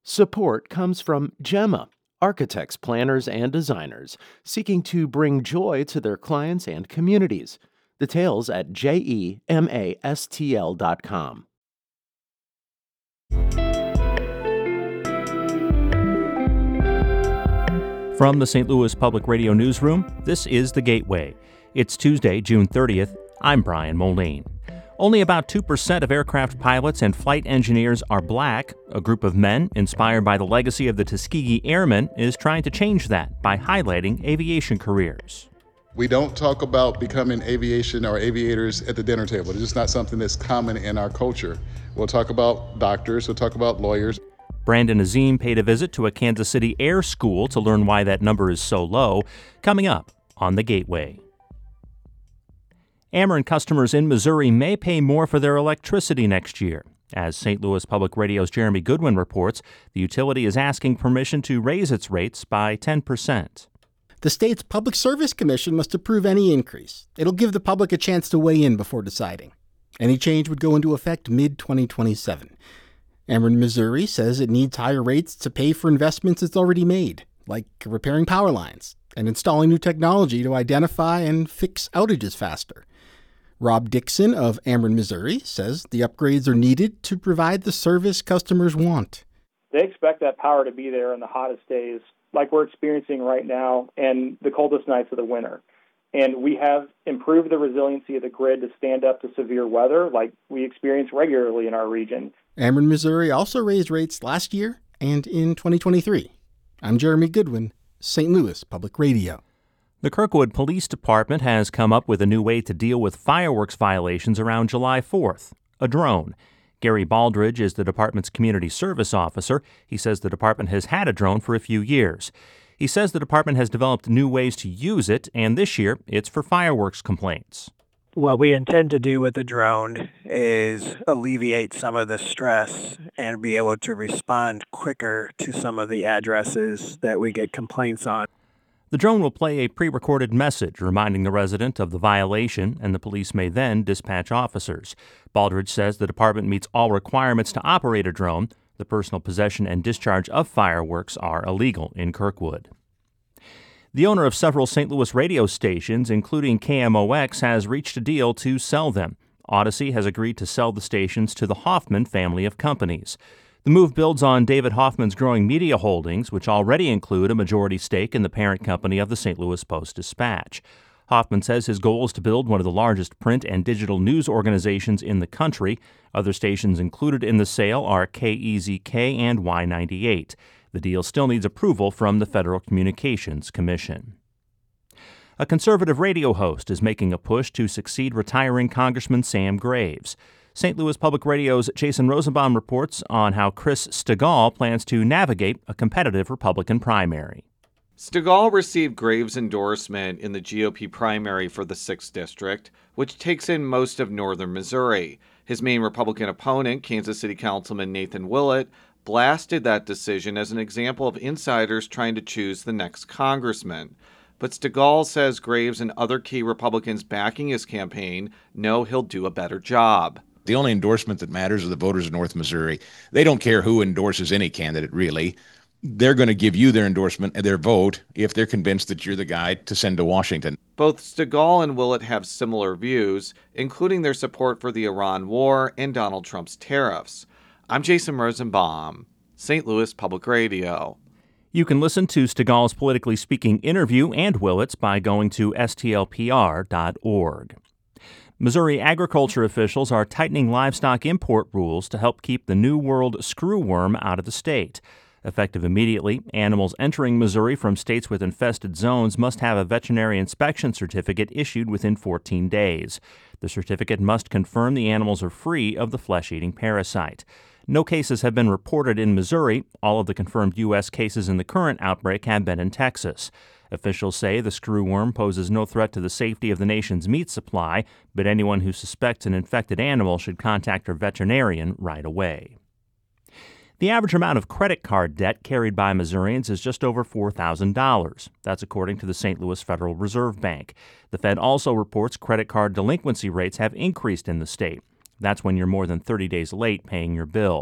Support comes from Gemma, architects, planners, and designers seeking to bring joy to their clients and communities. Details at gemastl.com. From the St. Louis Public Radio Newsroom, this is The Gateway. It's Tuesday, June 30th. I'm Brian Moline. Only about 2% of aircraft pilots and flight engineers are black. A group of men, inspired by the legacy of the Tuskegee Airmen, is trying to change that by highlighting aviation careers. We don't talk about becoming aviation or aviators at the dinner table. It's just not something that's common in our culture. We'll talk about doctors, we'll talk about lawyers. Brandon Azim paid a visit to a Kansas City air school to learn why that number is so low. Coming up on The Gateway. Ameren customers in Missouri may pay more for their electricity next year. As St. Louis Public Radio's Jeremy Goodwin reports, the utility is asking permission to raise its rates by 10%. The state's Public Service Commission must approve any increase. It'll give the public a chance to weigh in before deciding. Any change would go into effect mid-2027. Ameren Missouri says it needs higher rates to pay for investments it's already made, like repairing power lines and installing new technology to identify and fix outages faster. Rob Dixon of Ameren Missouri says the upgrades are needed to provide the service customers want. They expect that power to be there in the hottest days like we're experiencing right now and the coldest nights of the winter. And we have improved the resiliency of the grid to stand up to severe weather like we experience regularly in our region. Ameren Missouri also raised rates last year and in 2023. I'm Jeremy Goodwin, St. Louis Public Radio. The Kirkwood Police Department has come up with a new way to deal with fireworks violations around July 4th, a drone. Gary Baldridge is the department's community service officer. He says the department has had a drone for a few years. He says the department has developed new ways to use it, and this year it's for fireworks complaints. What we intend to do with the drone is alleviate some of the stress and be able to respond quicker to some of the addresses that we get complaints on. The drone will play a pre-recorded message reminding the resident of the violation, and the police may then dispatch officers. Baldridge says the department meets all requirements to operate a drone. The personal possession and discharge of fireworks are illegal in Kirkwood. The owner of several St. Louis radio stations, including KMOX, has reached a deal to sell them. Odyssey has agreed to sell the stations to the Hoffman family of companies. The move builds on David Hoffman's growing media holdings, which already include a majority stake in the parent company of the St. Louis Post-Dispatch. Hoffman says his goal is to build one of the largest print and digital news organizations in the country. Other stations included in the sale are KEZK and Y98. The deal still needs approval from the Federal Communications Commission. A conservative radio host is making a push to succeed retiring Congressman Sam Graves. St. Louis Public Radio's Jason Rosenbaum reports on how Chris Stigall plans to navigate a competitive Republican primary. Stigall received Graves' endorsement in the GOP primary for the 6th District, which takes in most of northern Missouri. His main Republican opponent, Kansas City Councilman Nathan Willett, blasted that decision as an example of insiders trying to choose the next congressman. But Stigall says Graves and other key Republicans backing his campaign know he'll do a better job. The only endorsement that matters are the voters of North Missouri. They don't care who endorses any candidate, really. They're going to give you their endorsement and their vote if they're convinced that you're the guy to send to Washington. Both Stigall and Willett have similar views, including their support for the Iran war and Donald Trump's tariffs. I'm Jason Rosenbaum, St. Louis Public Radio. You can listen to Stigall's Politically Speaking interview and Willett's by going to stlpr.org. Missouri agriculture officials are tightening livestock import rules to help keep the New World screwworm out of the state. Effective immediately, animals entering Missouri from states with infested zones must have a veterinary inspection certificate issued within 14 days. The certificate must confirm the animals are free of the flesh-eating parasite. No cases have been reported in Missouri. All of the confirmed U.S. cases in the current outbreak have been in Texas. Officials say the screwworm poses no threat to the safety of the nation's meat supply, but anyone who suspects an infected animal should contact their veterinarian right away. The average amount of credit card debt carried by Missourians is just over $4,000. That's according to the St. Louis Federal Reserve Bank. The Fed also reports credit card delinquency rates have increased in the state. That's when you're more than 30 days late paying your bill.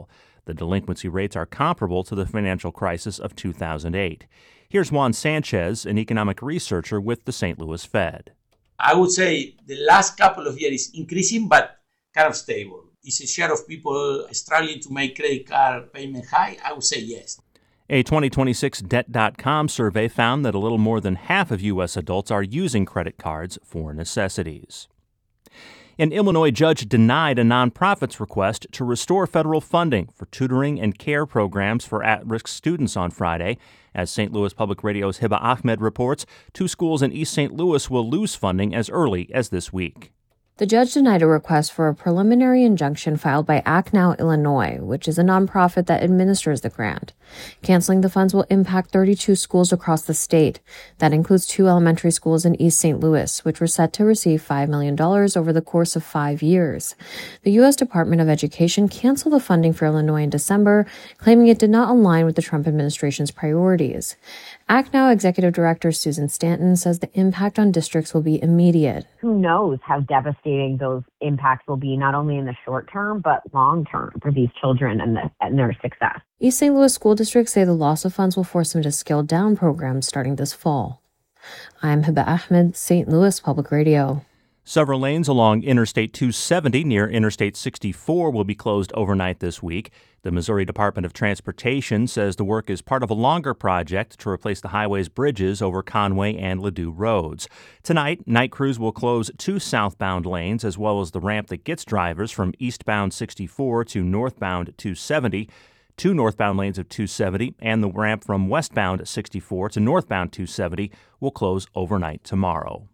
The delinquency rates are comparable to the financial crisis of 2008. Here's Juan Sanchez, an economic researcher with the St. Louis Fed. I would say the last couple of years is increasing, but kind of stable. Is a share of people struggling to make credit card payment high? I would say yes. A 2026 Debt.com survey found that a little more than half of U.S. adults are using credit cards for necessities. An Illinois judge denied a nonprofit's request to restore federal funding for tutoring and care programs for at-risk students on Friday. As St. Louis Public Radio's Hiba Ahmed reports, 2 schools in East St. Louis will lose funding as early as this week. The judge denied a request for a preliminary injunction filed by Act Now Illinois, which is a nonprofit that administers the grant. Canceling the funds will impact 32 schools across the state. That includes 2 elementary schools in East St. Louis, which were set to receive $5 million over the course of 5 years. The U.S. Department of Education canceled the funding for Illinois in December, claiming it did not align with the Trump administration's priorities. Act Now Executive Director Susan Stanton says the impact on districts will be immediate. Who knows how devastating those impacts will be, not only in the short term, but long term for these children and their success. East St. Louis school districts say the loss of funds will force them to scale down programs starting this fall. I'm Hiba Ahmed, St. Louis Public Radio. Several lanes along Interstate 270 near Interstate 64 will be closed overnight this week. The Missouri Department of Transportation says the work is part of a longer project to replace the highway's bridges over Conway and Ladue roads. Tonight, night crews will close 2 southbound lanes as well as the ramp that gets drivers from eastbound 64 to northbound 270. 2 northbound lanes of 270 and the ramp from westbound 64 to northbound 270 will close overnight tomorrow.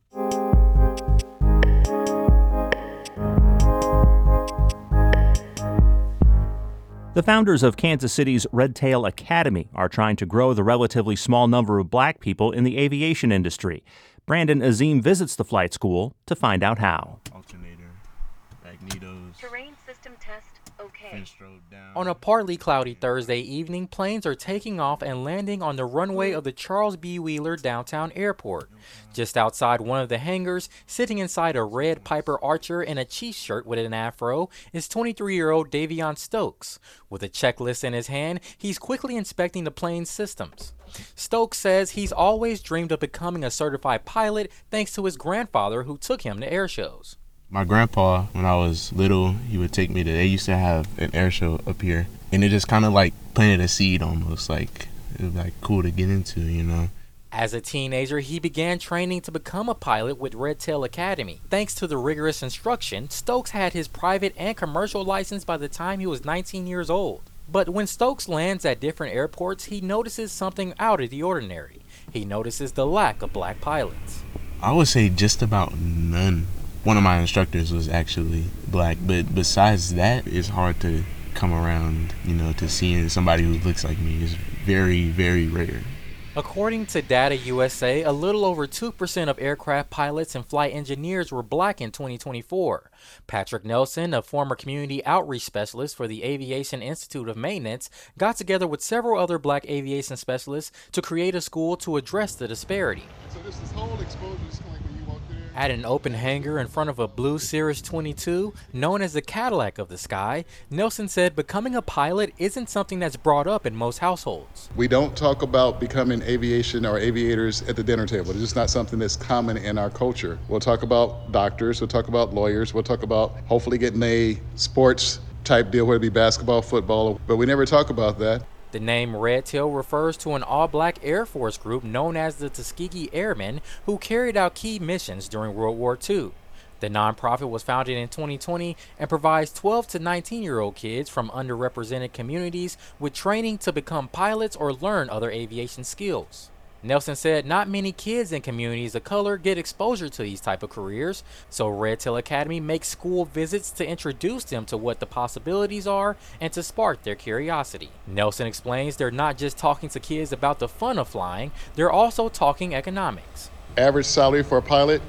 The founders of Kansas City's Red Tail Academy are trying to grow the relatively small number of black people in the aviation industry. Brandon Azim visits the flight school to find out how. Alternator, magnetos. Terrain system test, okay. On a partly cloudy Thursday evening, planes are taking off and landing on the runway of the Charles B. Wheeler Downtown Airport. Just outside one of the hangars, sitting inside a red Piper Archer in a Chiefs shirt with an afro, is 23-year-old Davion Stokes. With a checklist in his hand, he's quickly inspecting the plane's systems. Stokes says he's always dreamed of becoming a certified pilot thanks to his grandfather who took him to air shows. My grandpa, when I was little, he would take me they used to have an air show up here. And it just kind of like planted a seed almost, like it was like cool to get into, you know. As a teenager, he began training to become a pilot with Red Tail Academy. Thanks to the rigorous instruction, Stokes had his private and commercial license by the time he was 19 years old. But when Stokes lands at different airports, he notices something out of the ordinary. He notices the lack of black pilots. I would say just about none. One of my instructors was actually black, but besides that, it's hard to come around, you know, to seeing somebody who looks like me. It's very, very rare. According to Data USA, a little over 2% of aircraft pilots and flight engineers were black in 2024. Patrick Nelson, a former community outreach specialist for the Aviation Institute of Maintenance, got together with several other black aviation specialists to create a school to address the disparity. So this whole exposure is like when you walk there. At an open hangar in front of a blue Cirrus 22, known as the Cadillac of the sky, Nelson said becoming a pilot isn't something that's brought up in most households. We don't talk about becoming aviation or aviators at the dinner table. It's just not something that's common in our culture. We'll talk about doctors, we'll talk about lawyers, we'll talk about hopefully getting a sports type deal, whether it be basketball, football, but we never talk about that. The name Red Tail refers to an all-black Air Force group known as the Tuskegee Airmen who carried out key missions during World War II. The nonprofit was founded in 2020 and provides 12 to 19-year-old kids from underrepresented communities with training to become pilots or learn other aviation skills. Nelson said not many kids in communities of color get exposure to these type of careers, so Red Tail Academy makes school visits to introduce them to what the possibilities are and to spark their curiosity. Nelson explains they're not just talking to kids about the fun of flying, they're also talking economics. Average salary for a pilot,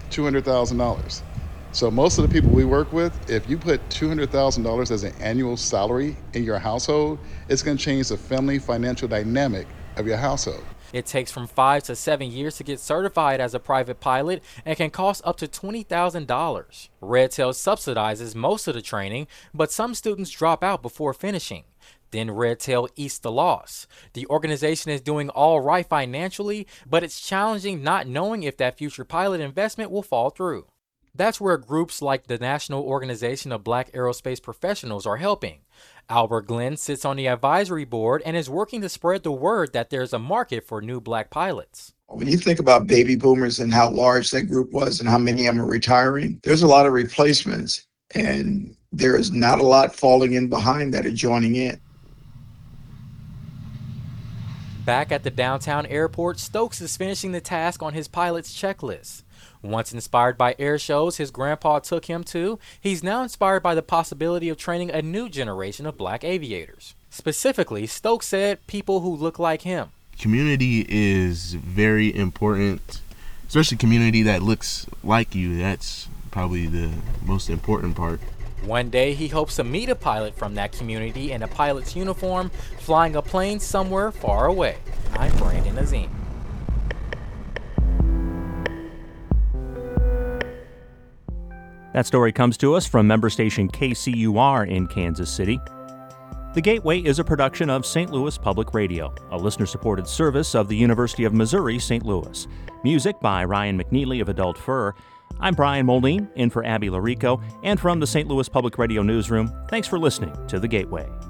$200,000. So most of the people we work with, if you put $200,000 as an annual salary in your household, it's going to change the family financial dynamic of your household. It takes from 5 to 7 years to get certified as a private pilot and can cost up to $20,000. Red Tail subsidizes most of the training, but some students drop out before finishing. Then Red Tail eats the loss. The organization is doing all right financially, but it's challenging not knowing if that future pilot investment will fall through. That's where groups like the National Organization of Black Aerospace Professionals are helping. Albert Glenn sits on the advisory board and is working to spread the word that there's a market for new black pilots. When you think about baby boomers and how large that group was and how many of them are retiring, there's a lot of replacements, and there is not a lot falling in behind that are joining in. Back at the downtown airport, Stokes is finishing the task on his pilot's checklist. Once inspired by air shows his grandpa took him to, he's now inspired by the possibility of training a new generation of black aviators. Specifically, Stokes said people who look like him. Community is very important, especially community that looks like you. That's probably the most important part. One day, he hopes to meet a pilot from that community in a pilot's uniform, flying a plane somewhere far away. I'm Brandon Azim. That story comes to us from member station KCUR in Kansas City. The Gateway is a production of St. Louis Public Radio, a listener-supported service of the University of Missouri, St. Louis. Music by Ryan McNeely of Adult Fur. I'm Brian Moline, in for Abby Larico, and from the St. Louis Public Radio newsroom, thanks for listening to The Gateway.